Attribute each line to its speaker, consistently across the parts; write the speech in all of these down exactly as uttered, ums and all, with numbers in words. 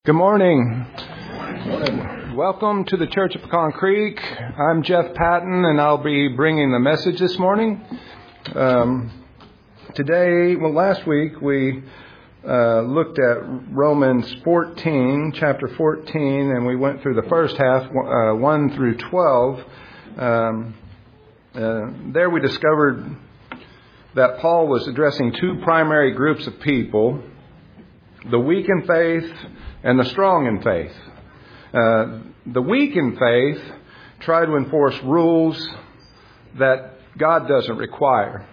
Speaker 1: Good morning. Welcome to the Church of Pecan Creek. I'm Jeff Patton, and I'll be bringing the message this morning. Um, today, well, last week we uh, looked at Romans fourteen, chapter fourteen, and we went through the first half, uh, one through twelve. Um, uh, there we discovered that Paul was addressing two primary groups of people: the weak in faith and the strong in faith. Uh, the weak in faith try to enforce rules that God doesn't require.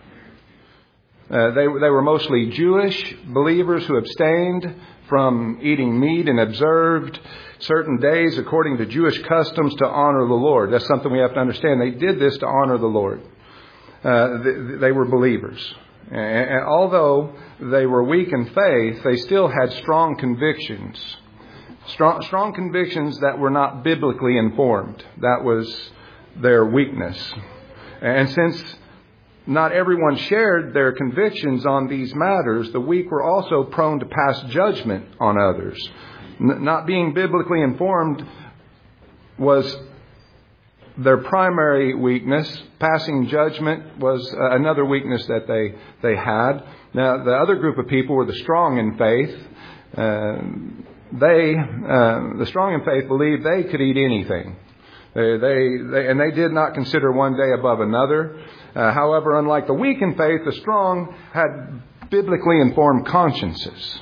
Speaker 1: Uh, they, they were mostly Jewish believers who abstained from eating meat and observed certain days according to Jewish customs to honor the Lord. That's something we have to understand. They did this to honor the Lord. Uh, they, they were believers. And although they were weak in faith, they still had strong convictions. Strong, strong convictions that were not biblically informed. That was their weakness. And since not everyone shared their convictions on these matters, the weak were also prone to pass judgment on others. N- not being biblically informed was their primary weakness. Passing judgment was uh, another weakness that they, they had. Now, the other group of people were the strong in faith. Uh, they, uh, the strong in faith, believed they could eat anything. They, they, they, and they did not consider one day above another. Uh, however, unlike the weak in faith, the strong had biblically informed consciences.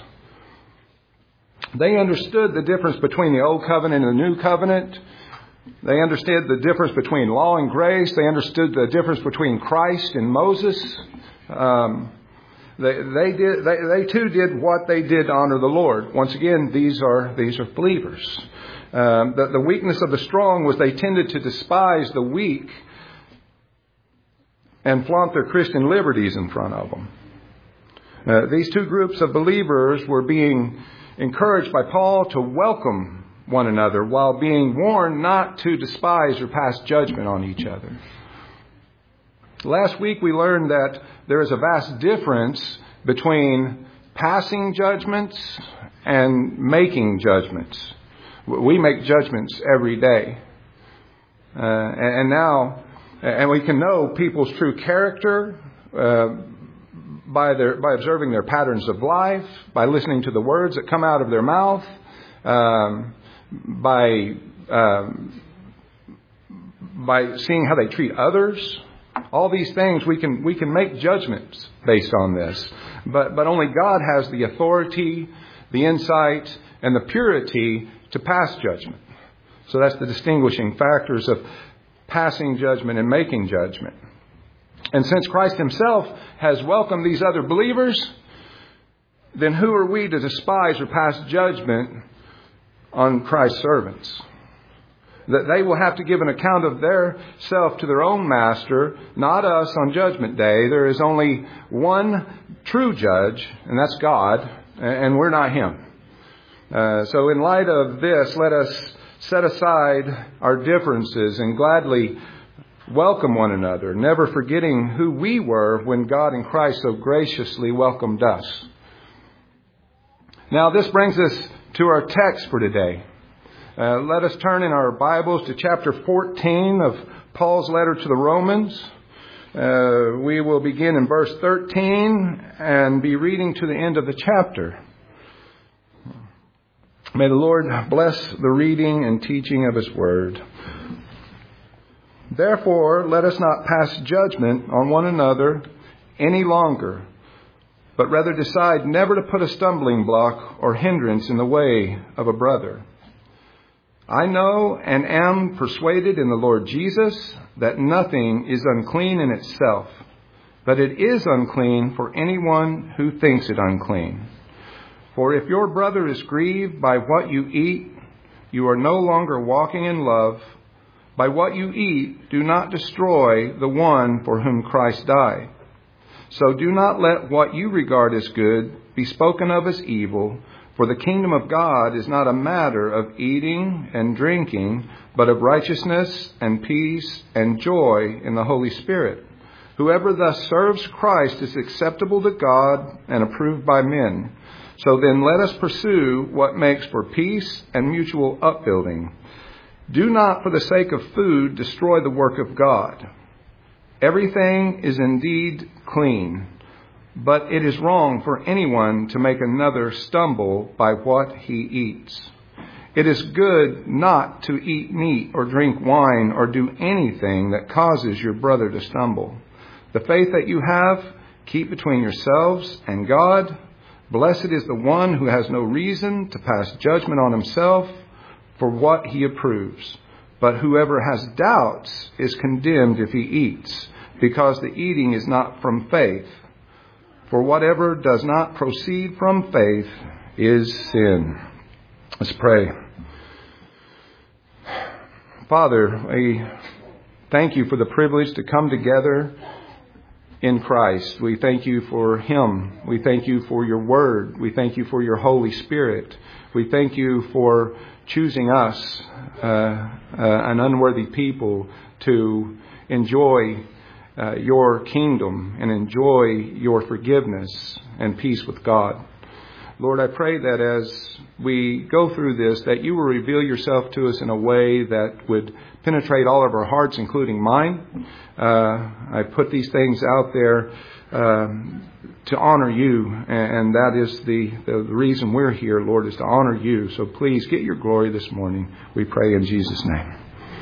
Speaker 1: They understood the difference between the old covenant and the new covenant. They understood the difference between law and grace. They understood the difference between Christ and Moses. Um, they, they did. They, they too did what they did to honor the Lord. Once again, these are these are believers. Um, the, the weakness of the strong was they tended to despise the weak and flaunt their Christian liberties in front of them. Uh, these two groups of believers were being encouraged by Paul to welcome one another while being warned not to despise or pass judgment on each other. Last week we learned that there is a vast difference between passing judgments and making judgments. We make judgments every day. Uh, and now, and we can know people's true character uh, by their by observing their patterns of life, by listening to the words that come out of their mouth, um, by um, by seeing how they treat others. All these things we can we can make judgments based on this. But but only God has the authority, the insight, and the purity to pass judgment. So that's the distinguishing factors of passing judgment and making judgment. And since Christ himself has welcomed these other believers, then who are we to despise or pass judgment on Christ's servants? That they will have to give an account of their self to their own master, not us on Judgment Day. There is only one true judge, and that's God, and we're not him. Uh, so in light of this, let us set aside our differences and gladly welcome one another, never forgetting who we were when God in Christ so graciously welcomed us. Now this brings us to our text for today. Uh, let us turn in our Bibles to chapter fourteen of Paul's letter to the Romans. Uh, we will begin in verse thirteen and be reading to the end of the chapter. May the Lord bless the reading and teaching of his word. Therefore, let us not pass judgment on one another any longer, but rather decide never to put a stumbling block or hindrance in the way of a brother. I know and am persuaded in the Lord Jesus that nothing is unclean in itself, but it is unclean for anyone who thinks it unclean. For if your brother is grieved by what you eat, you are no longer walking in love. By what you eat, do not destroy the one for whom Christ died. So do not let what you regard as good be spoken of as evil, for the kingdom of God is not a matter of eating and drinking, but of righteousness and peace and joy in the Holy Spirit. Whoever thus serves Christ is acceptable to God and approved by men. So then let us pursue what makes for peace and mutual upbuilding. Do not, for the sake of food, destroy the work of God. Everything is indeed clean, but it is wrong for anyone to make another stumble by what he eats. It is good not to eat meat or drink wine or do anything that causes your brother to stumble. The faith that you have, keep between yourselves and God. Blessed is the one who has no reason to pass judgment on himself for what he approves. But whoever has doubts is condemned if he eats, because the eating is not from faith. For whatever does not proceed from faith is sin. Let's pray. Father, we thank you for the privilege to come together in Christ. We thank you for Him. We thank you for your Word. We thank you for your Holy Spirit. We thank you for choosing us, uh, uh, an unworthy people, to enjoy uh, your kingdom and enjoy your forgiveness and peace with God. Lord, I pray that as we go through this, that you will reveal yourself to us in a way that would penetrate all of our hearts, including mine. Uh, I put these things out there um, to honor you, and that is the, the reason we're here, Lord, is to honor you. So please get your glory this morning. We pray in Jesus' name.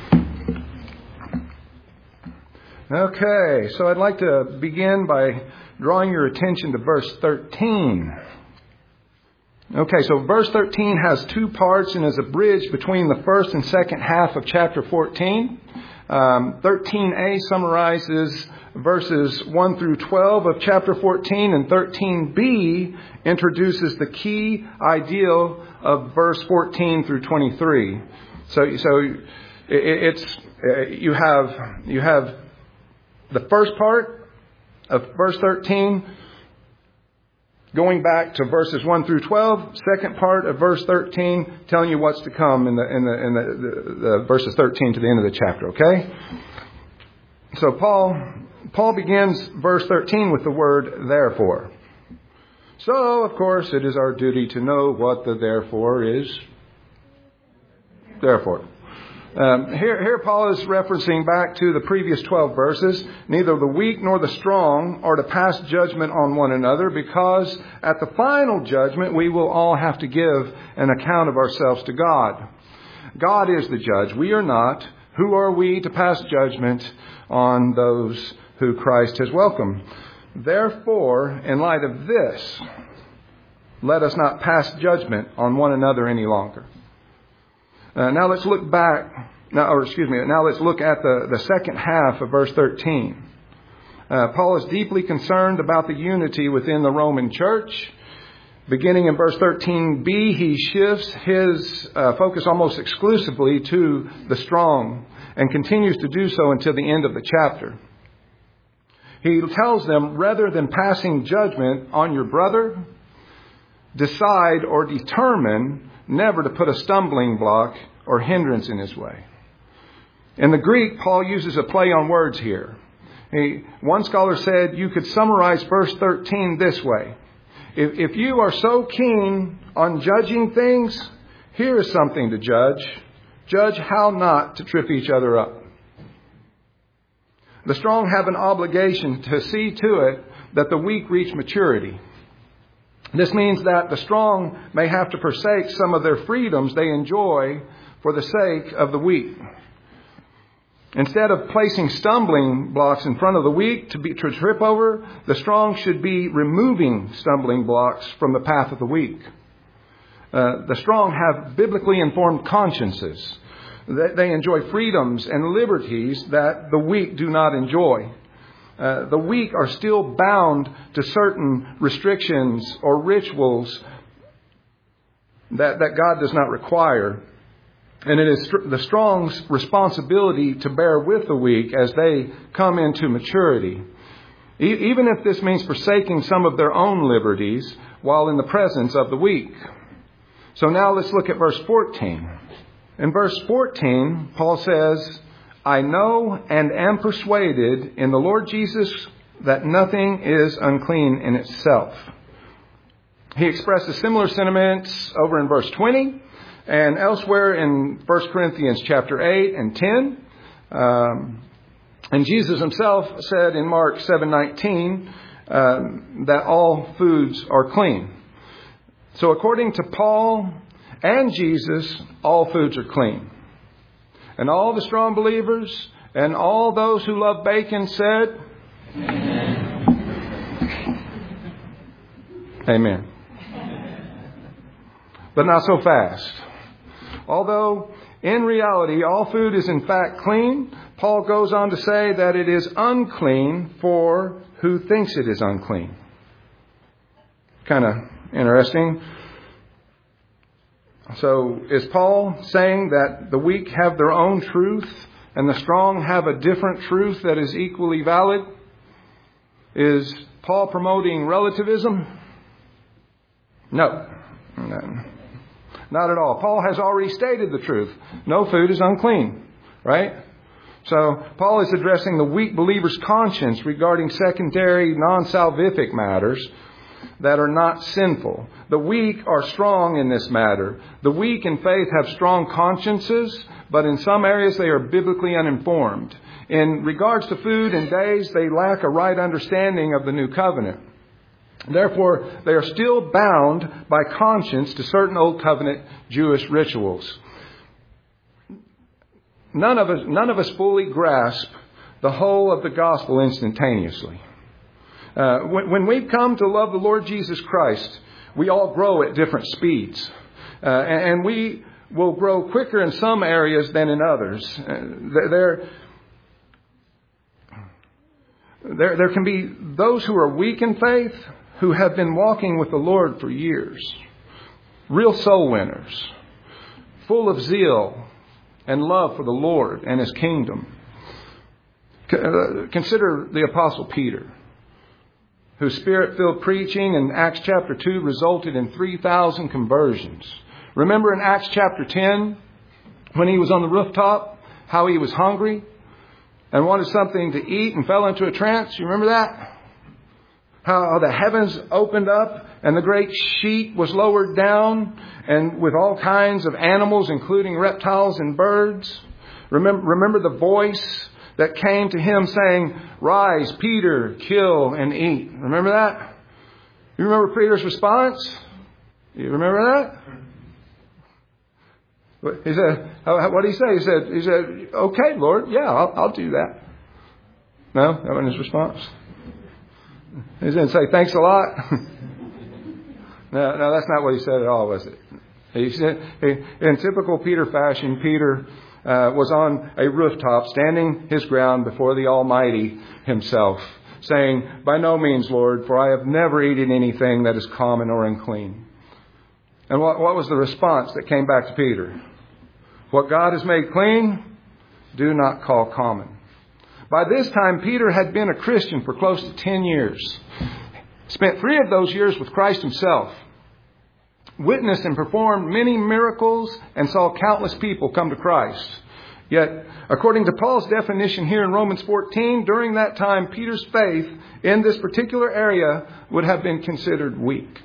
Speaker 1: Okay, so I'd like to begin by drawing your attention to verse thirteen. Okay, so verse thirteen has two parts and is a bridge between the first and second half of chapter fourteen. Um, thirteen A summarizes verses one through twelve of chapter fourteen, and thirteen B introduces the key ideal of verse fourteen through twenty-three. So, so it, it's uh, you have you have the first part of verse thirteen. Going back to verses one through twelve, second part of verse thirteen, telling you what's to come in the in the in the, the, the verses thirteen to the end of the chapter. Okay, so Paul Paul begins verse thirteen with the word therefore. So of course it is our duty to know what the therefore is. Therefore. Um, here, here Paul is referencing back to the previous twelve verses. Neither the weak nor the strong are to pass judgment on one another, because at the final judgment we will all have to give an account of ourselves to God. God is the judge. We are not. Who are we to pass judgment on those who Christ has welcomed? Therefore, in light of this, let us not pass judgment on one another any longer. Uh, now let's look back, now, or excuse me, now let's look at the, the second half of verse thirteen. Uh, Paul is deeply concerned about the unity within the Roman church. Beginning in verse thirteen B, he shifts his uh, focus almost exclusively to the strong and continues to do so until the end of the chapter. He tells them, rather than passing judgment on your brother, decide or determine never to put a stumbling block or hindrance in his way. In the Greek, Paul uses a play on words here. He, one scholar said you could summarize verse thirteen this way. If, if you are so keen on judging things, here is something to judge. Judge how not to trip each other up. The strong have an obligation to see to it that the weak reach maturity. This means that the strong may have to forsake some of their freedoms they enjoy for the sake of the weak. Instead of placing stumbling blocks in front of the weak to be to trip over, the strong should be removing stumbling blocks from the path of the weak. Uh, the strong have biblically informed consciences. They enjoy freedoms and liberties that the weak do not enjoy. Uh, the weak are still bound to certain restrictions or rituals that, that God does not require. And it is the strong's responsibility to bear with the weak as they come into maturity. E- even if this means forsaking some of their own liberties while in the presence of the weak. So now let's look at verse fourteen. In verse fourteen, Paul says, I know and am persuaded in the Lord Jesus that nothing is unclean in itself. He expresses similar sentiments over in verse twenty and elsewhere in First Corinthians chapter eight and ten. Um, and Jesus himself said in Mark seven nineteen uh, that all foods are clean. So according to Paul and Jesus, all foods are clean. And all the strong believers and all those who love bacon said, Amen. Amen. But not so fast. Although in reality all food is in fact clean, Paul goes on to say that it is unclean for who thinks it is unclean. Kind of interesting. So is Paul saying that the weak have their own truth and the strong have a different truth that is equally valid? Is Paul promoting relativism? No. No. Not at all. Paul has already stated the truth. No food is unclean. Right? So Paul is addressing the weak believer's conscience regarding secondary non-salvific matters that are not sinful. The weak are strong in this matter. The weak in faith have strong consciences, but in some areas they are biblically uninformed. In regards to food and days, they lack a right understanding of the new covenant. Therefore, they are still bound by conscience to certain Old Covenant Jewish rituals. None of us, none of us fully grasp the whole of the gospel instantaneously. Uh, when, when we come to love the Lord Jesus Christ, we all grow at different speeds. Uh, and, and we will grow quicker in some areas than in others. Uh, there, there, there can be those who are weak in faith who have been walking with the Lord for years. Real soul winners, full of zeal and love for the Lord and His kingdom. Consider the Apostle Peter, whose Spirit-filled preaching in Acts chapter two resulted in three thousand conversions. Remember in Acts chapter ten, when he was on the rooftop, how he was hungry and wanted something to eat and fell into a trance? You remember that? How the heavens opened up and the great sheet was lowered down, and with all kinds of animals, including reptiles and birds. Remember, remember the voice that came to him saying, "Rise, Peter, kill and eat." Remember that? You remember Peter's response? You remember that? He said, what did he say? He said, he said, "Okay, Lord, yeah, I'll, I'll do that." No, that wasn't his response. He didn't say, "Thanks a lot." No, no, that's not what he said at all, was it? He said, he, in typical Peter fashion, Peter uh, was on a rooftop, standing his ground before the Almighty Himself, saying, "By no means, Lord, for I have never eaten anything that is common or unclean." And what, what was the response that came back to Peter? "What God has made clean, do not call common." By this time, Peter had been a Christian for close to ten years. Spent three of those years with Christ Himself. Witnessed and performed many miracles and saw countless people come to Christ. Yet, according to Paul's definition here in Romans fourteen, during that time, Peter's faith in this particular area would have been considered weak.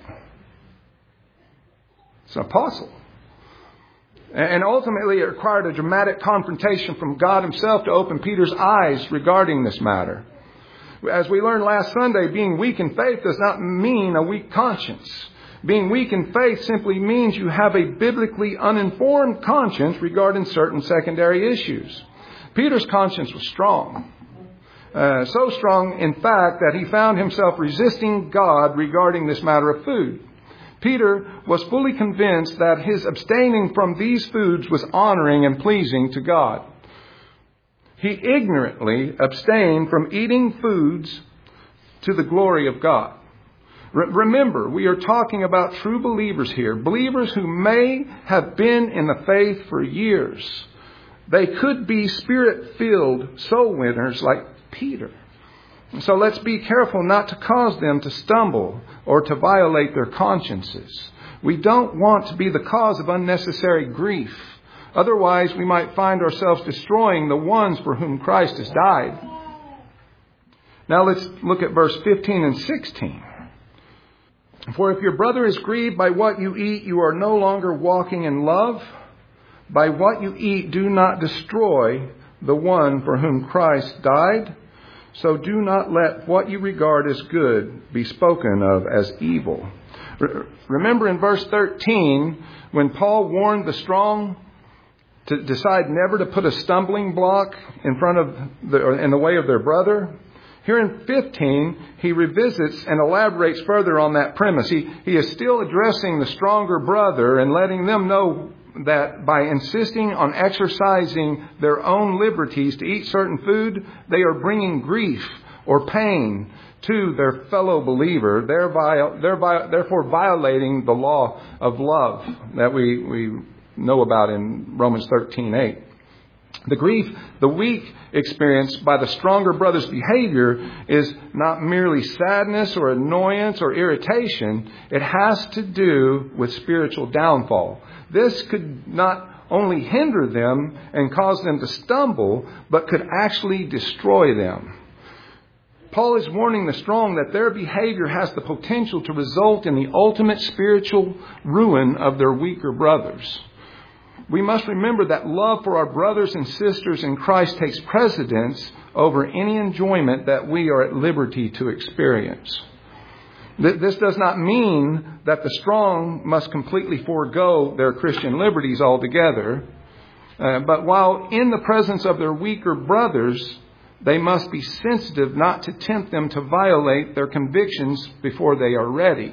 Speaker 1: It's an apostle. And ultimately, it required a dramatic confrontation from God Himself to open Peter's eyes regarding this matter. As we learned last Sunday, being weak in faith does not mean a weak conscience. Being weak in faith simply means you have a biblically uninformed conscience regarding certain secondary issues. Peter's conscience was strong. Uh, so strong, in fact, that he found himself resisting God regarding this matter of food. Peter was fully convinced that his abstaining from these foods was honoring and pleasing to God. He ignorantly abstained from eating foods to the glory of God. Re- remember, we are talking about true believers here, believers who may have been in the faith for years. They could be Spirit-filled soul winners like Peter. So let's be careful not to cause them to stumble or to violate their consciences. We don't want to be the cause of unnecessary grief. Otherwise, we might find ourselves destroying the ones for whom Christ has died. Now let's look at verse fifteen and sixteen. For if your brother is grieved by what you eat, you are no longer walking in love. By what you eat, do not destroy the one for whom Christ died. So do not let what you regard as good be spoken of as evil. Remember in verse thirteen, when Paul warned the strong to decide never to put a stumbling block in front of the, in the way of their brother. Here in fifteen, he revisits and elaborates further on that premise. He, he is still addressing the stronger brother and letting them know that by insisting on exercising their own liberties to eat certain food, they are bringing grief or pain to their fellow believer, thereby, therefore violating the law of love that we, we know about in Romans thirteen eight. The grief the weak experience by the stronger brother's behavior is not merely sadness or annoyance or irritation. It has to do with spiritual downfall. This could not only hinder them and cause them to stumble, but could actually destroy them. Paul is warning the strong that their behavior has the potential to result in the ultimate spiritual ruin of their weaker brothers. We must remember that love for our brothers and sisters in Christ takes precedence over any enjoyment that we are at liberty to experience. This does not mean that the strong must completely forego their Christian liberties altogether. Uh, but while in the presence of their weaker brothers, they must be sensitive not to tempt them to violate their convictions before they are ready.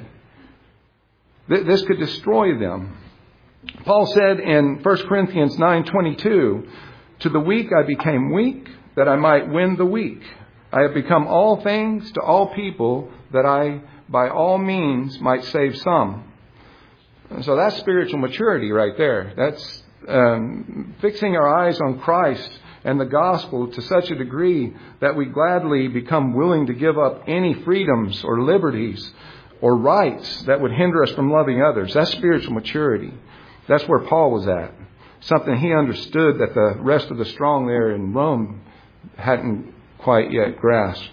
Speaker 1: This could destroy them. Paul said in First Corinthians nine twenty-two, "To the weak I became weak, that I might win the weak. I have become all things to all people, that I by all means might save some." So that's spiritual maturity right there. That's um, fixing our eyes on Christ and the gospel to such a degree that we gladly become willing to give up any freedoms or liberties or rights that would hinder us from loving others. That's spiritual maturity. That's where Paul was at. Something he understood that the rest of the strong there in Rome hadn't quite yet grasped.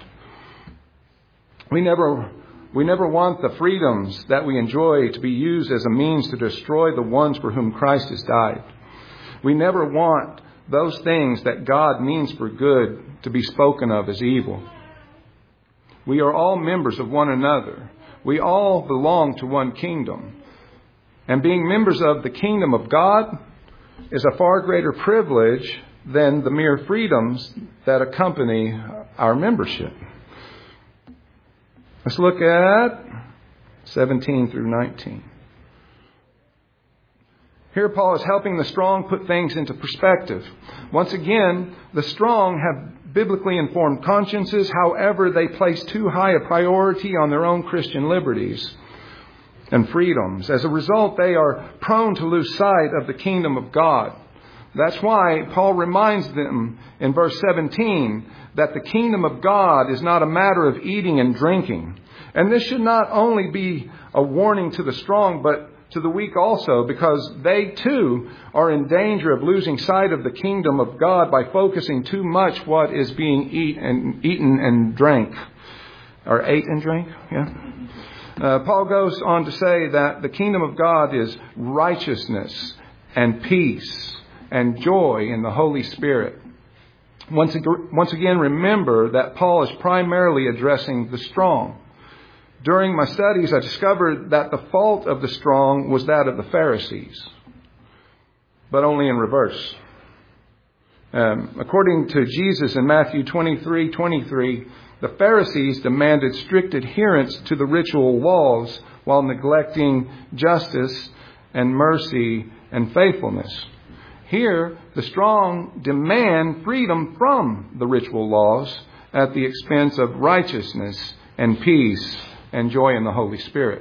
Speaker 1: We never, we never want the freedoms that we enjoy to be used as a means to destroy the ones for whom Christ has died. We never want those things that God means for good to be spoken of as evil. We are all members of one another. We all belong to one kingdom. And being members of the kingdom of God is a far greater privilege than the mere freedoms that accompany our membership. Let's look at seventeen through nineteen. Here Paul is helping the strong put things into perspective. Once again, the strong have biblically informed consciences. However, they place too high a priority on their own Christian liberties and freedoms. As a result, they are prone to lose sight of the kingdom of God. That's why Paul reminds them in verse seventeen that the kingdom of God is not a matter of eating and drinking. And this should not only be a warning to the strong, but to the weak also, because they too are in danger of losing sight of the kingdom of God by focusing too much what is being eat and, eaten and drank. Or ate and drank, yeah. Uh, Paul goes on to say that the kingdom of God is righteousness and peace and joy in the Holy Spirit. Once, ag- once again, remember that Paul is primarily addressing the strong. During my studies, I discovered that the fault of the strong was that of the Pharisees, but only in reverse. Um, according to Jesus in Matthew twenty-three twenty-three, the Pharisees demanded strict adherence to the ritual laws while neglecting justice and mercy and faithfulness. Here, the strong demand freedom from the ritual laws at the expense of righteousness and peace and joy in the Holy Spirit.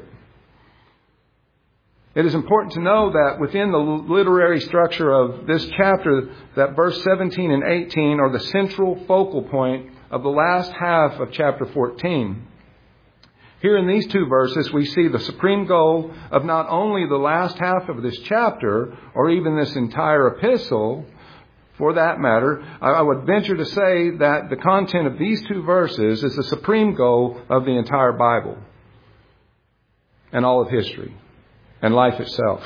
Speaker 1: It is important to know that within the literary structure of this chapter, that verse seventeen and eighteen are the central focal point of the last half of chapter fourteen. Here in these two verses, we see the supreme goal of not only the last half of this chapter, or even this entire epistle, for that matter. I would venture to say that the content of these two verses is the supreme goal of the entire Bible. and all of history and life itself.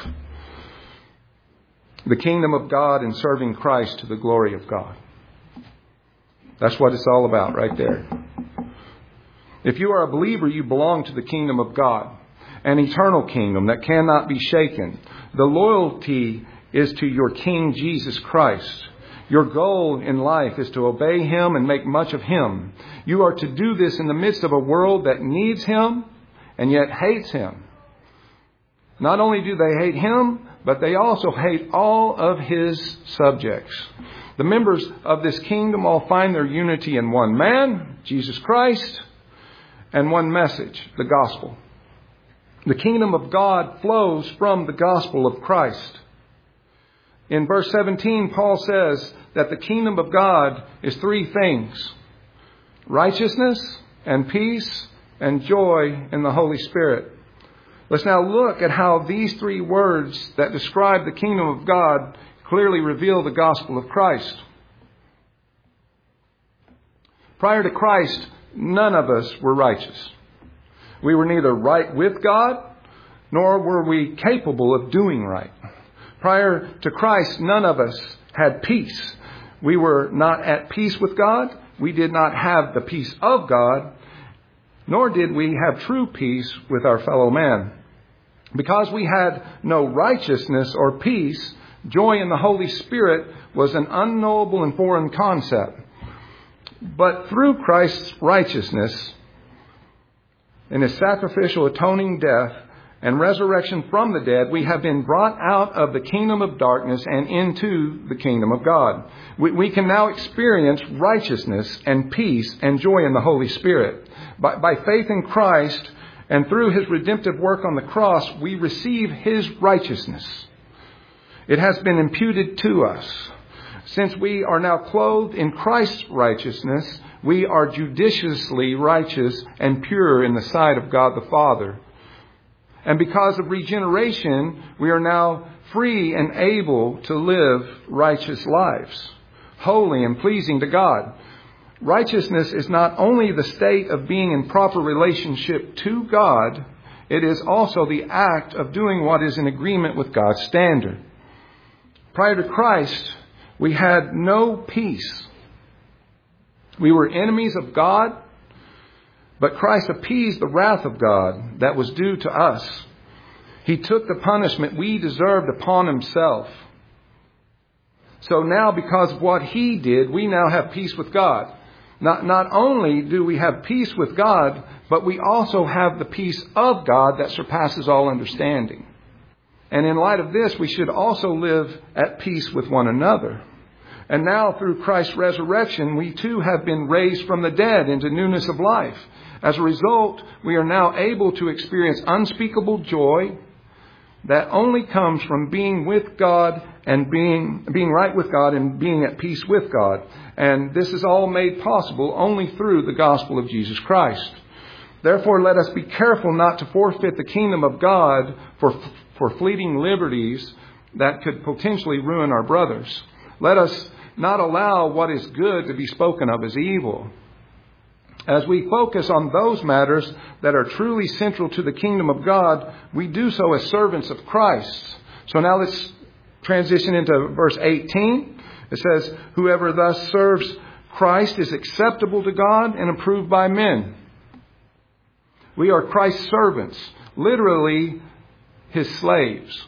Speaker 1: The kingdom of God and serving Christ to the glory of God. That's what it's all about right there. If you are a believer, you belong to the kingdom of God, an eternal kingdom that cannot be shaken. The loyalty is to your King Jesus Christ. Your goal in life is to obey Him and make much of Him. You are to do this in the midst of a world that needs Him and yet hates Him. Not only do they hate Him, but they also hate all of His subjects. The members of this kingdom all find their unity in one man, Jesus Christ, and one message, the gospel. The kingdom of God flows from the gospel of Christ. In verse seventeen, Paul says that the kingdom of God is three things: righteousness and peace and joy in the Holy Spirit. Let's now look at how these three words that describe the kingdom of God clearly reveal the gospel of Christ. Prior to Christ, none of us were righteous. We were neither right with God, nor were we capable of doing right. Prior to Christ, none of us had peace. We were not at peace with God. We did not have the peace of God, nor did we have true peace with our fellow man. Because we had no righteousness or peace, joy in the Holy Spirit was an unknowable and foreign concept. But through Christ's righteousness, in His sacrificial atoning death and resurrection from the dead, we have been brought out of the kingdom of darkness and into the kingdom of God. We, we can now experience righteousness and peace and joy in the Holy Spirit. By, by faith in Christ and through His redemptive work on the cross, we receive His righteousness. It has been imputed to us. Since we are now clothed in Christ's righteousness, we are judiciously righteous and pure in the sight of God the Father. And because of regeneration, we are now free and able to live righteous lives, holy and pleasing to God. Righteousness is not only the state of being in proper relationship to God, it is also the act of doing what is in agreement with God's standard. Prior to Christ, we had no peace. We were enemies of God, but Christ appeased the wrath of God that was due to us. He took the punishment we deserved upon Himself. So now, because of what He did, we now have peace with God. Not, not only do we have peace with God, but we also have the peace of God that surpasses all understanding. And in light of this, we should also live at peace with one another. And now, through Christ's resurrection, we too have been raised from the dead into newness of life. As a result, we are now able to experience unspeakable joy that only comes from being with God and being, being right with God and being at peace with God. And this is all made possible only through the gospel of Jesus Christ. Therefore, let us be careful not to forfeit the kingdom of God for, for fleeting liberties that could potentially ruin our brothers. Let us not allow what is good to be spoken of as evil. As we focus on those matters that are truly central to the kingdom of God, we do so as servants of Christ. So now let's transition into verse eighteen. It says, whoever thus serves Christ is acceptable to God and approved by men. We are Christ's servants, literally His slaves.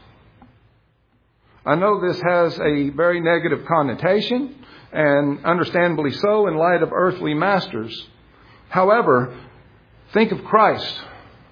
Speaker 1: I know this has a very negative connotation, and understandably so in light of earthly masters. However, think of Christ,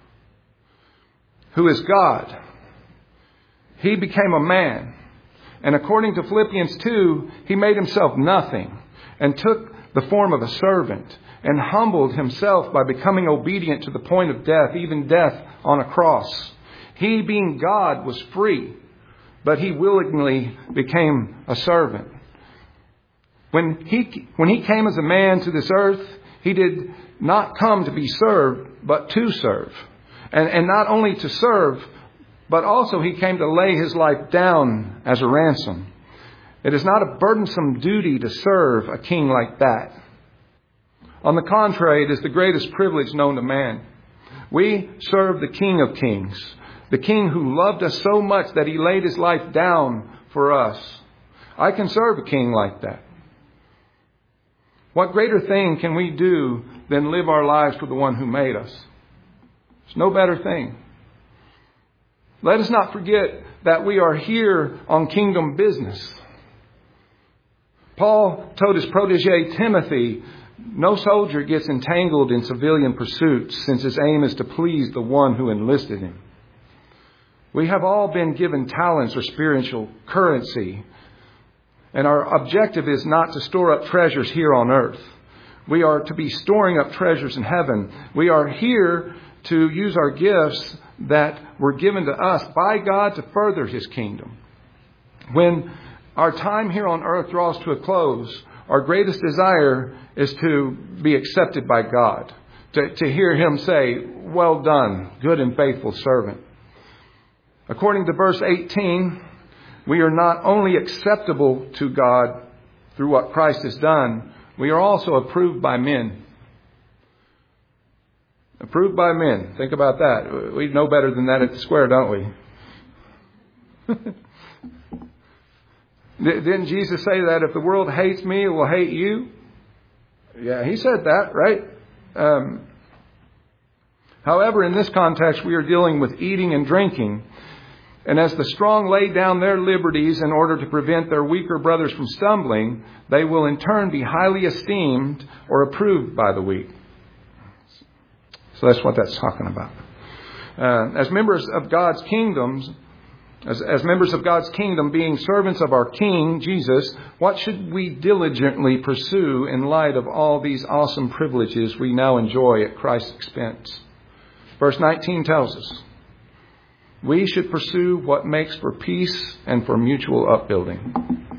Speaker 1: who is God. He became a man. And according to Philippians two, He made Himself nothing and took the form of a servant and humbled Himself by becoming obedient to the point of death, even death on a cross. He, being God, was free, but He willingly became a servant. When he, when he came as a man to this earth, He did not come to be served, but to serve. And, and not only to serve, but also He came to lay His life down as a ransom. It is not a burdensome duty to serve a king like that. On the contrary, it is the greatest privilege known to man. We serve the King of Kings, the King who loved us so much that He laid His life down for us. I can serve a King like that. What greater thing can we do than live our lives for the one who made us? There's no better thing. Let us not forget that we are here on kingdom business. Paul told his protege Timothy, no soldier gets entangled in civilian pursuits, since his aim is to please the one who enlisted him. We have all been given talents or spiritual currency, and our objective is not to store up treasures here on earth. We are to be storing up treasures in heaven. We are here to use our gifts that were given to us by God to further His kingdom. When our time here on earth draws to a close, our greatest desire is to be accepted by God, to, to hear Him say, well done, good and faithful servant. According to verse eighteen, we are not only acceptable to God through what Christ has done, we are also approved by men. Approved by men. Think about that. We know better than that at the square, don't we? Didn't Jesus say that if the world hates me, it will hate you? Yeah, He said that, right? Um, however, in this context, we are dealing with eating and drinking. And as the strong lay down their liberties in order to prevent their weaker brothers from stumbling, they will in turn be highly esteemed or approved by the weak. So that's what that's talking about. Uh, as members of God's kingdoms, as, as members of God's kingdom, being servants of our King, Jesus, what should we diligently pursue in light of all these awesome privileges we now enjoy at Christ's expense? Verse nineteen tells us, we should pursue what makes for peace and for mutual upbuilding.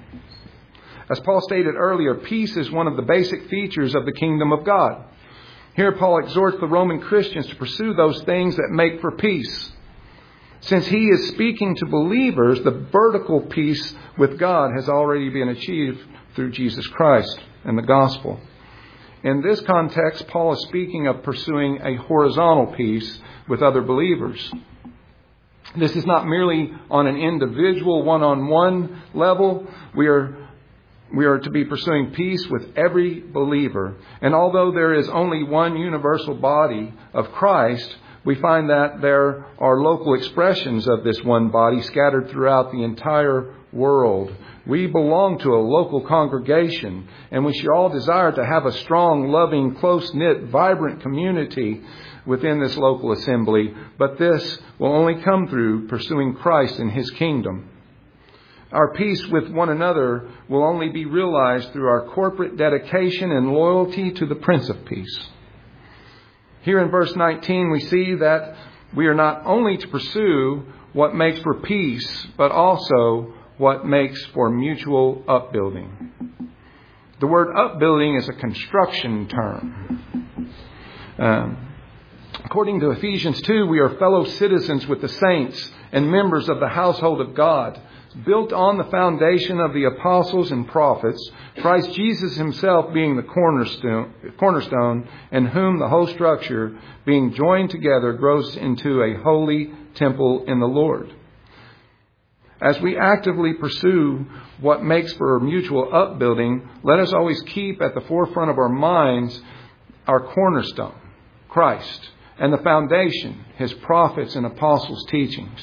Speaker 1: As Paul stated earlier, peace is one of the basic features of the kingdom of God. Here Paul exhorts the Roman Christians to pursue those things that make for peace. Since he is speaking to believers, the vertical peace with God has already been achieved through Jesus Christ and the gospel. In this context, Paul is speaking of pursuing a horizontal peace with other believers. This is not merely on an individual one-on-one level. We are We are to be pursuing peace with every believer. And although there is only one universal body of Christ, we find that there are local expressions of this one body scattered throughout the entire world. We belong to a local congregation, and we should all desire to have a strong, loving, close-knit, vibrant community within this local assembly. But this will only come through pursuing Christ and His kingdom. Our peace with one another will only be realized through our corporate dedication and loyalty to the Prince of Peace. Here in verse nineteen, we see that we are not only to pursue what makes for peace, but also what makes for mutual upbuilding. The word upbuilding is a construction term. Um, according to Ephesians two, we are fellow citizens with the saints and members of the household of God, built on the foundation of the apostles and prophets, Christ Jesus Himself being the cornerstone, cornerstone, in whom the whole structure, being joined together, grows into a holy temple in the Lord. As we actively pursue what makes for mutual upbuilding, let us always keep at the forefront of our minds our cornerstone, Christ, and the foundation, His prophets and apostles' teachings.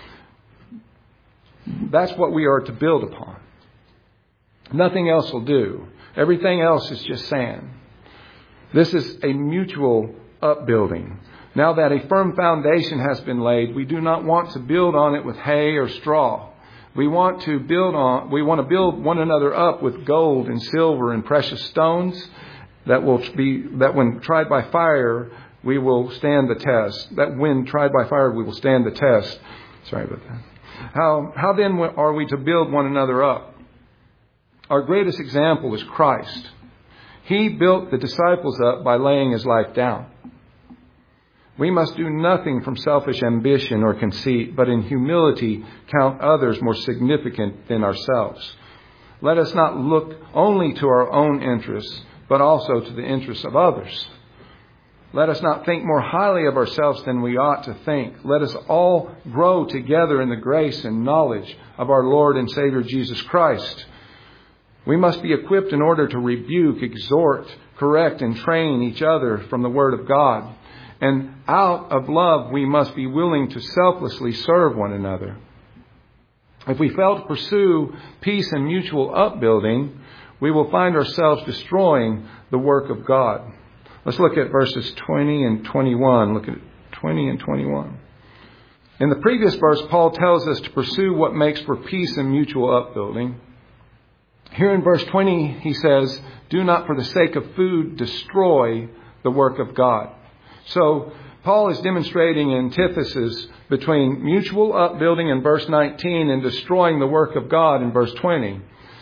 Speaker 1: That's what we are to build upon. Nothing else will do. Everything else is just sand. This is a mutual upbuilding. Now that a firm foundation has been laid, we do not want to build on it with hay or straw. We want to build on, we want to build one another up with gold and silver and precious stones that will be, that when tried by fire, we will stand the test. That when tried by fire, we will stand the test. Sorry about that. How, how then are we to build one another up? Our greatest example is Christ. He built the disciples up by laying His life down. We must do nothing from selfish ambition or conceit, but in humility count others more significant than ourselves. Let us not look only to our own interests, but also to the interests of others. Let us not think more highly of ourselves than we ought to think. Let us all grow together in the grace and knowledge of our Lord and Savior Jesus Christ. We must be equipped in order to rebuke, exhort, correct, and train each other from the Word of God. And out of love, we must be willing to selflessly serve one another. If we fail to pursue peace and mutual upbuilding, we will find ourselves destroying the work of God. Let's look at verses twenty and twenty-one. Look at twenty and twenty-one. In the previous verse, Paul tells us to pursue what makes for peace and mutual upbuilding. Here in verse twenty, he says, do not for the sake of food destroy the work of God. So Paul is demonstrating an antithesis between mutual upbuilding in verse nineteen and destroying the work of God in verse twenty.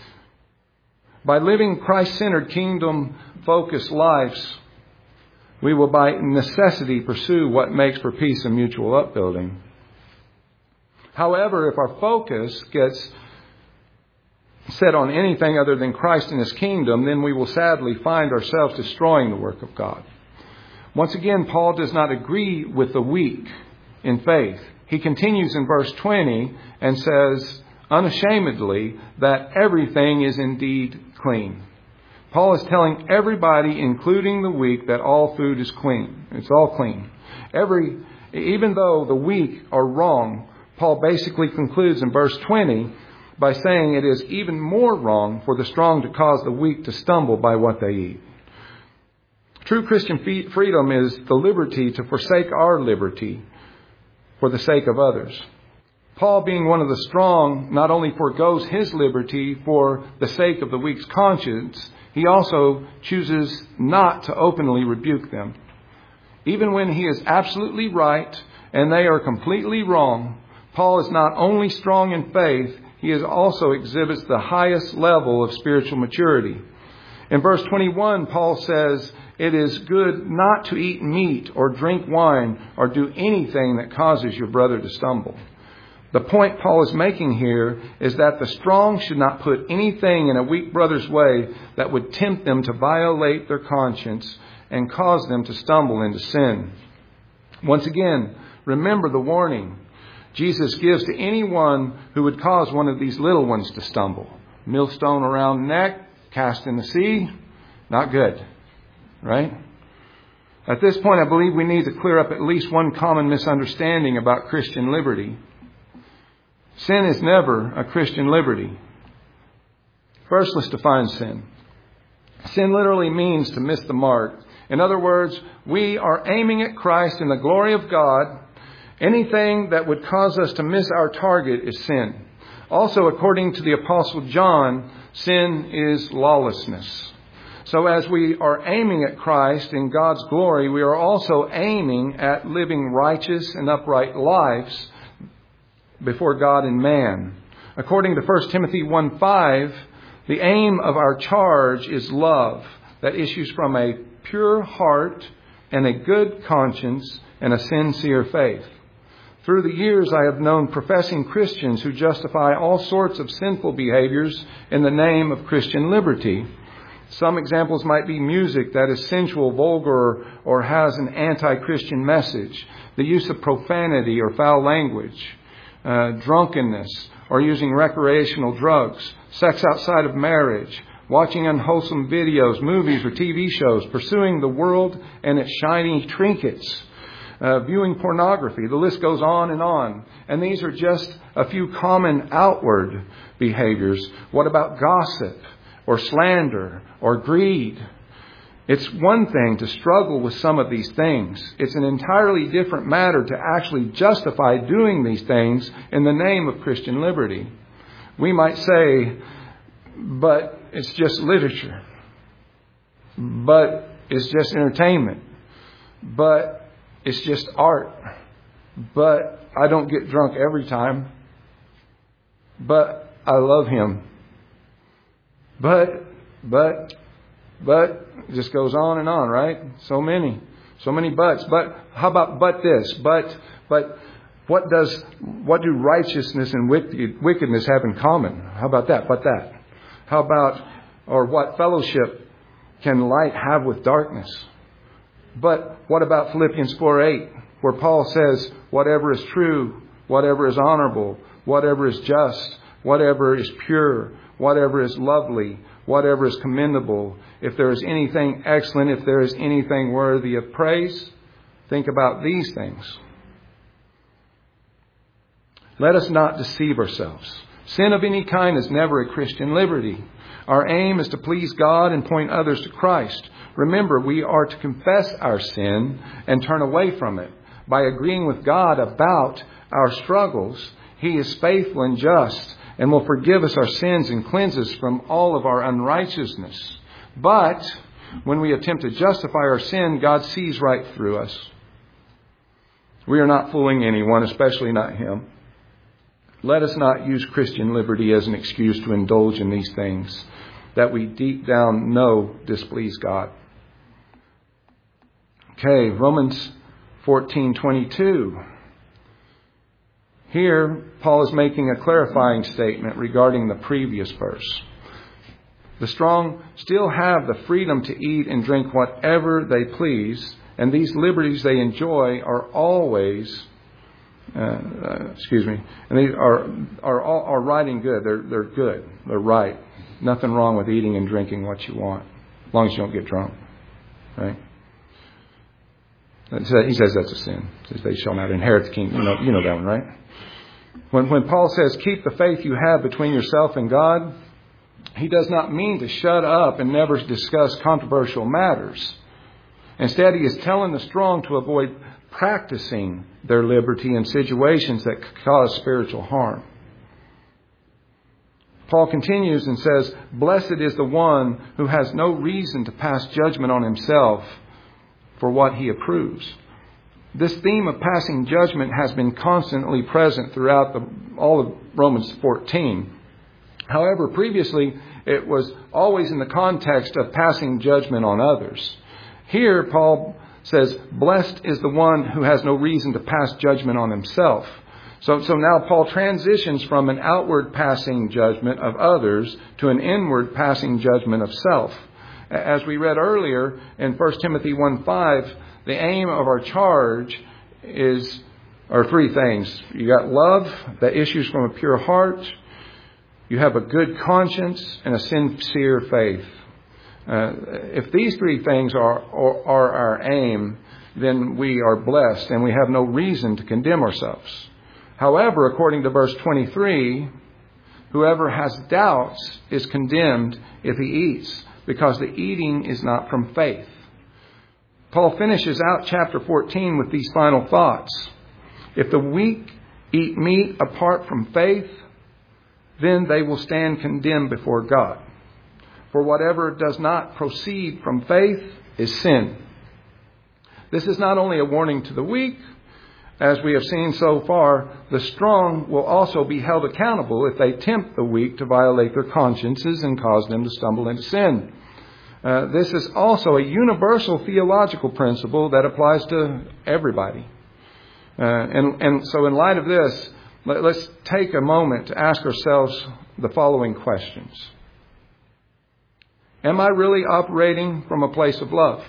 Speaker 1: By living Christ-centered, kingdom-focused lives, we will by necessity pursue what makes for peace and mutual upbuilding. However, if our focus gets set on anything other than Christ and His kingdom, then we will sadly find ourselves destroying the work of God. Once again, Paul does not agree with the weak in faith. He continues in verse twenty and says unashamedly that everything is indeed clean. Paul is telling everybody, including the weak, that all food is clean. It's all clean. Every, even though the weak are wrong, Paul basically concludes in verse twenty by saying it is even more wrong for the strong to cause the weak to stumble by what they eat. True Christian freedom is the liberty to forsake our liberty for the sake of others. Paul, being one of the strong, not only forgoes his liberty for the sake of the weak's conscience, he also chooses not to openly rebuke them. Even when he is absolutely right and they are completely wrong, Paul is not only strong in faith, he is also exhibits the highest level of spiritual maturity. In verse twenty-one, Paul says, it is good not to eat meat or drink wine or do anything that causes your brother to stumble. The point Paul is making here is that the strong should not put anything in a weak brother's way that would tempt them to violate their conscience and cause them to stumble into sin. Once again, remember the warning Jesus gives to anyone who would cause one of these little ones to stumble. Millstone around the neck, cast in the sea, not good, right? At this point, I believe we need to clear up at least one common misunderstanding about Christian liberty. Sin is never a Christian liberty. First, let's define sin. Sin literally means to miss the mark. In other words, we are aiming at Christ and the glory of God. Anything that would cause us to miss our target is sin. Also, according to the Apostle John, sin is lawlessness. So as we are aiming at Christ and God's glory, we are also aiming at living righteous and upright lives before God and man. According to First Timothy one five, the aim of our charge is love that issues from a pure heart and a good conscience and a sincere faith. Through the years, I have known professing Christians who justify all sorts of sinful behaviors in the name of Christian liberty. Some examples might be music that is sensual, vulgar, or has an anti-Christian message, the use of profanity or foul language, uh, drunkenness, or using recreational drugs, sex outside of marriage, watching unwholesome videos, movies, or T V shows, pursuing the world and its shiny trinkets, uh, viewing pornography. The list goes on and on. And these are just a few common outward behaviors. What about gossip or slander or greed? It's one thing to struggle with some of these things. It's an entirely different matter to actually justify doing these things in the name of Christian liberty. We might say, but it's just literature. But it's just entertainment. But it's just art. But I don't get drunk every time. But I love him. But, but, but, it just goes on and on, right? So many, so many buts. But how about but this? But, but what does, what do righteousness and wickedness have in common? How about that? But that. How about, or what fellowship can light have with darkness? But what about Philippians four eight, where Paul says, whatever is true, whatever is honorable, whatever is just, whatever is pure, whatever is lovely, whatever is commendable, if there is anything excellent, if there is anything worthy of praise, think about these things. Let us not deceive ourselves. Sin of any kind is never a Christian liberty. Our aim is to please God and point others to Christ. Remember, we are to confess our sin and turn away from it. By agreeing with God about our struggles, He is faithful and just and will forgive us our sins and cleanse us from all of our unrighteousness. But when we attempt to justify our sin, God sees right through us. We are not fooling anyone, especially not Him. Let us not use Christian liberty as an excuse to indulge in these things that we deep down know displease God. Okay, Romans fourteen twenty-two. Here, Paul is making a clarifying statement regarding the previous verse. The strong still have the freedom to eat and drink whatever they please, and these liberties they enjoy are always, uh, uh, excuse me, and they are are all, are right and good. They're they're good. They're right. Nothing wrong with eating and drinking what you want, as long as you don't get drunk, right? He says that's a sin. He says they shall not inherit the kingdom. You know, you know that one, right? When when Paul says keep the faith you have between yourself and God, he does not mean to shut up and never discuss controversial matters. Instead, he is telling the strong to avoid practicing their liberty in situations that cause spiritual harm. Paul continues and says, blessed is the one who has no reason to pass judgment on himself for what he approves. This theme of passing judgment has been constantly present throughout the, all of Romans fourteen. However, previously it was always in the context of passing judgment on others. Here, Paul says, blessed is the one who has no reason to pass judgment on himself. So, so now Paul transitions from an outward passing judgment of others to an inward passing judgment of self. As we read earlier in First Timothy one five, the aim of our charge is, are three things. You got love that issues from a pure heart. You have a good conscience and a sincere faith. Uh, if these three things are, are, are our aim, then we are blessed and we have no reason to condemn ourselves. However, according to verse twenty-three, whoever has doubts is condemned if he eats, because the eating is not from faith. Paul finishes out chapter fourteen with these final thoughts. If the weak eat meat apart from faith, then they will stand condemned before God. For whatever does not proceed from faith is sin. This is not only a warning to the weak. As we have seen so far, the strong will also be held accountable if they tempt the weak to violate their consciences and cause them to stumble into sin. Uh, this is also a universal theological principle that applies to everybody. Uh, and, and so in light of this, let, let's take a moment to ask ourselves the following questions. Am I really operating from a place of love?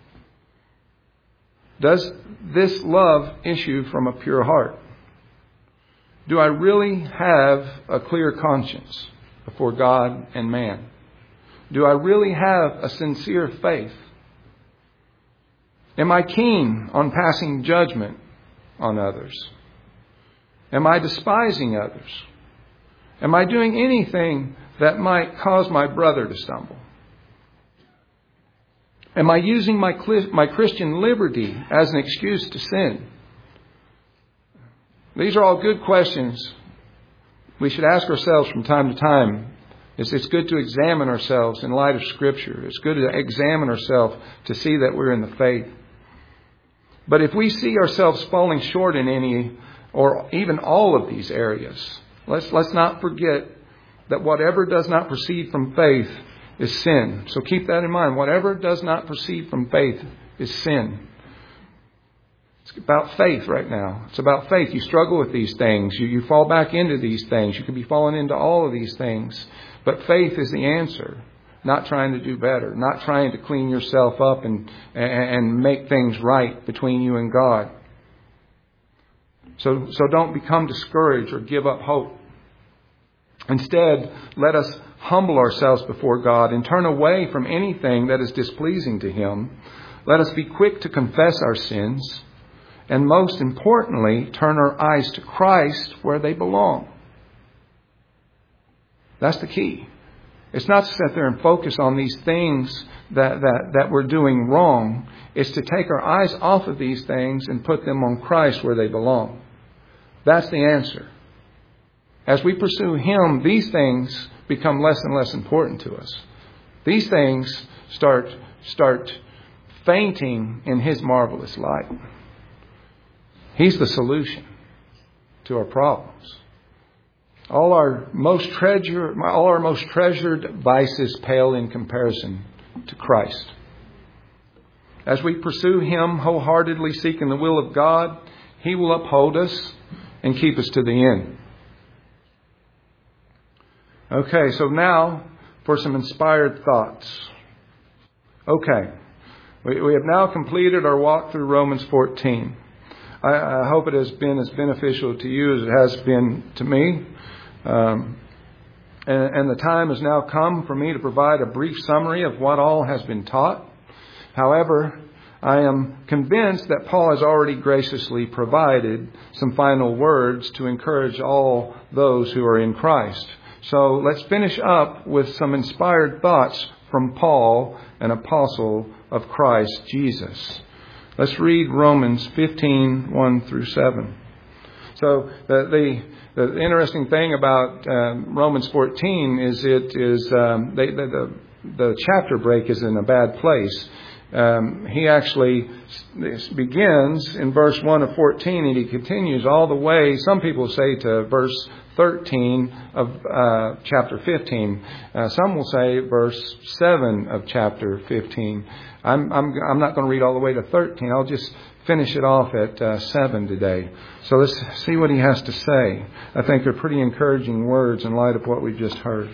Speaker 1: Does this love issue from a pure heart? Do I really have a clear conscience before God and man? Do I really have a sincere faith? Am I keen on passing judgment on others? Am I despising others? Am I doing anything that might cause my brother to stumble? Am I using my my Christian liberty as an excuse to sin? These are all good questions we should ask ourselves from time to time. It's, it's good to examine ourselves in light of Scripture. It's good to examine ourselves to see that we're in the faith. But if we see ourselves falling short in any or even all of these areas, let's let's not forget that whatever does not proceed from faith is sin. So keep that in mind. Whatever does not proceed from faith is sin. It's about faith right now. It's about faith. You struggle with these things. You, you fall back into these things. You could be falling into all of these things. But faith is the answer. not trying to do better, not trying to clean yourself up and, and make things right between you and God. So, so don't become discouraged or give up hope. Instead, let us humble ourselves before God and turn away from anything that is displeasing to Him. Let us be quick to confess our sins. And most importantly, turn our eyes to Christ where they belong. That's the key. It's not to sit there and focus on these things that, that, that we're doing wrong. It's to take our eyes off of these things and put them on Christ where they belong. That's the answer. As we pursue Him, these things become less and less important to us. These things start, start fainting in His marvelous light. He's the solution to our problems. All our most treasure, all our most treasured vices pale in comparison to Christ. As we pursue Him wholeheartedly, seeking the will of God, He will uphold us and keep us to the end. Okay, so now for some inspired thoughts. Okay, we, we have now completed our walk through Romans fourteen. I, I hope it has been as beneficial to you as it has been to me. Um, and, and the time has now come for me to provide a brief summary of what all has been taught. However, I am convinced that Paul has already graciously provided some final words to encourage all those who are in Christ. So let's finish up with some inspired thoughts from Paul, an apostle of Christ Jesus. Let's read Romans fifteen, one through seven. So the, the, the interesting thing about um, Romans fourteen is it is um, they, the, the, the chapter break is in a bad place. Um, he actually begins in verse one of fourteen and he continues all the way, some people say, to verse thirteen of uh, chapter fifteen. Uh, some will say verse seven of chapter fifteen. I'm, I'm, I'm not going to read all the way to thirteen. I'll just finish it off at uh, seven today. So let's see what he has to say. I think they're pretty encouraging words in light of what we just heard.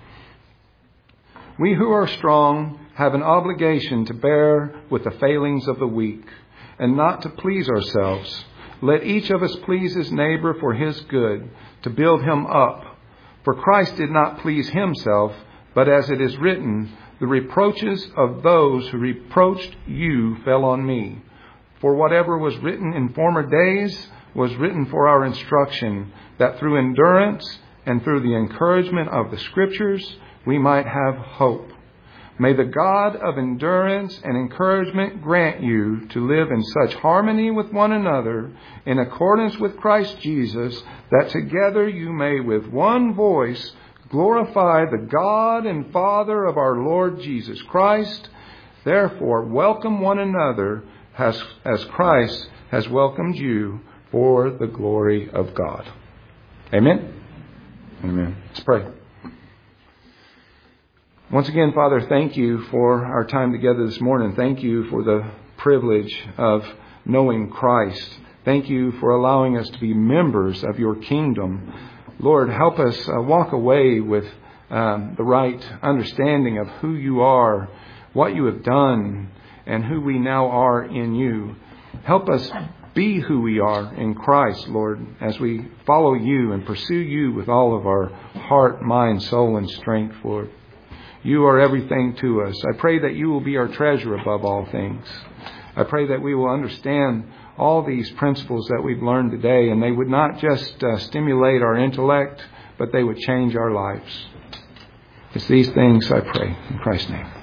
Speaker 1: We who are strong have an obligation to bear with the failings of the weak and not to please ourselves. Let each of us please his neighbor for his good, to build him up. For Christ did not please himself, but as it is written, the reproaches of those who reproached you fell on me. For whatever was written in former days was written for our instruction, that through endurance and through the encouragement of the Scriptures we might have hope. May the God of endurance and encouragement grant you to live in such harmony with one another, in accordance with Christ Jesus, that together you may with one voice glorify the God and Father of our Lord Jesus Christ. Therefore, welcome one another as, as Christ has welcomed you for the glory of God. Amen? Amen. Let's pray. Once again, Father, thank you for our time together this morning. Thank you for the privilege of knowing Christ. Thank you for allowing us to be members of your kingdom. Lord, help us uh, walk away with um, the right understanding of who you are, what you have done, and who we now are in you. Help us be who we are in Christ, Lord, as we follow you and pursue you with all of our heart, mind, soul, and strength, Lord. You are everything to us. I pray that you will be our treasure above all things. I pray that we will understand all these principles that we've learned today, and they would not just uh, stimulate our intellect, but they would change our lives. It's these things I pray in Christ's name.